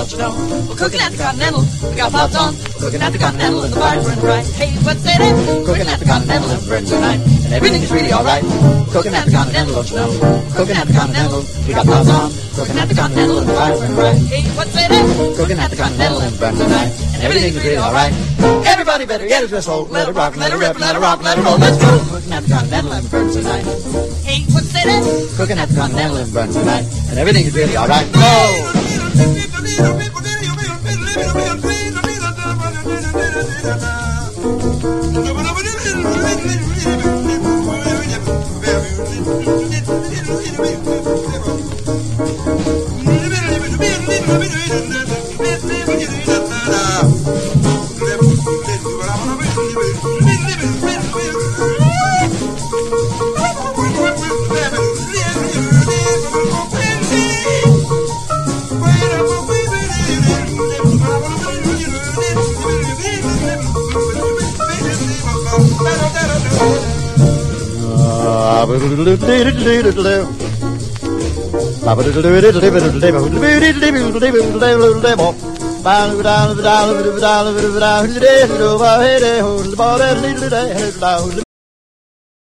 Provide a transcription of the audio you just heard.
don't you know? We're cooking at the Continental, we got pots on. We're cooking at the Continental and the fire's burning bright. Hey, what's that? We're cooking at the Continental and burning tonight, and everything is really alright. We're cooking at the Continental, don't you know? We're cooking at the Continental, we got pots on. We're cooking at the Continental and the fire's burning bright. Hey, what's that? We're cooking at the Continental and burning tonight, and everything is really alright. Everybody better get his whistle, let it rock, let it rip, let it rock, let it roll. Let's go. Cooking at the Continental and burning tonight. Hey, what's that? Cooking at the Continental and burning tonight, and everything is really alright. Go!